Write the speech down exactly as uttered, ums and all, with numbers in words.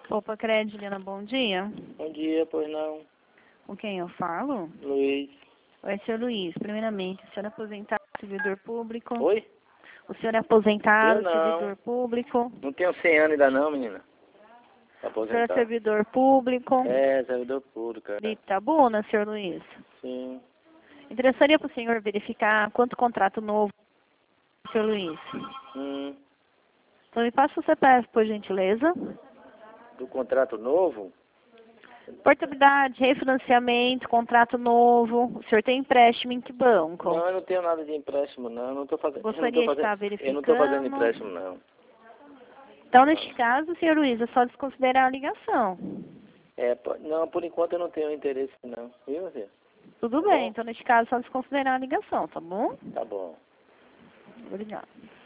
Opa, Crédito, Juliana, bom dia. Bom dia, pois não. Com quem eu falo? Luiz. Oi, senhor Luiz. Primeiramente, o senhor é aposentado, servidor público? Oi? O senhor é aposentado, Eu não. servidor público? Não tenho cem anos ainda não, menina. Tá O senhor é aposentado. servidor público? É, servidor público. De É. Itabuna, senhor Luiz? Sim. Interessaria para o senhor verificar quanto contrato novo, senhor Luiz? Hum. Então, me passa o C P F, por gentileza. Do contrato novo? Portabilidade, refinanciamento, contrato novo. O senhor tem empréstimo em que banco? Não, eu não tenho nada de empréstimo, não. Eu não tô fazendo. Gostaria eu não de tô estar fazendo, eu não tô fazendo verificando. empréstimo, não. Então, neste caso, senhor Luiz, é só desconsiderar a ligação. É, po- não, por enquanto eu não tenho interesse, não. Viu, Zé? Tudo Tá bem, bom? então neste caso é só desconsiderar a ligação, tá bom? Tá bom. Obrigada.